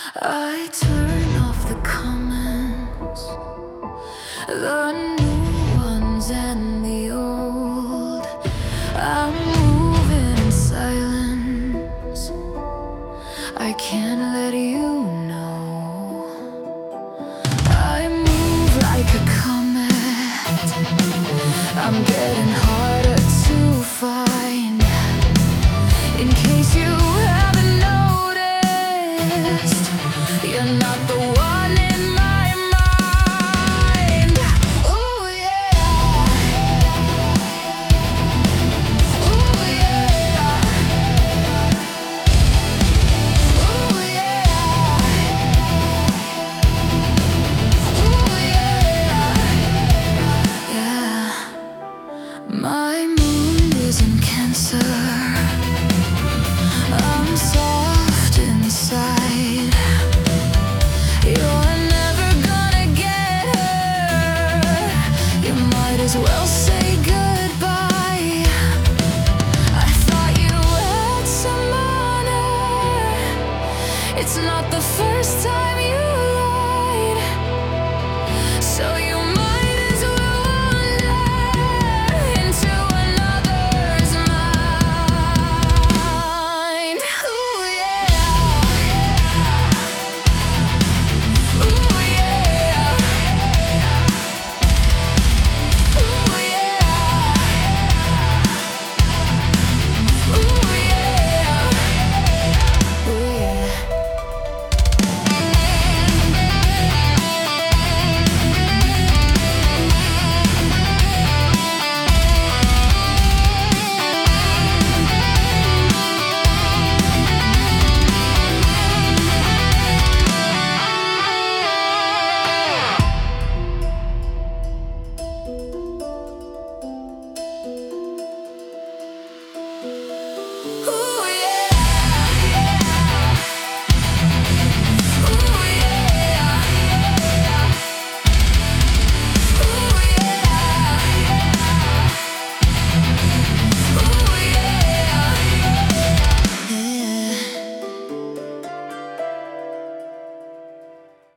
I turn off the comments, the new ones and the old. I'm moving in silence, I can't let you know. I move like a comet, I'm getting harder to find. In case you haven't noticed, you're not the one in my mind. Ooh yeah, ooh yeah, ooh yeah, ooh yeah, yeah. My moon is in Cancer, I'm soft inside. You're never gonna get hurt, you might as well say goodbye. I thought you had some honor, it's not the first time you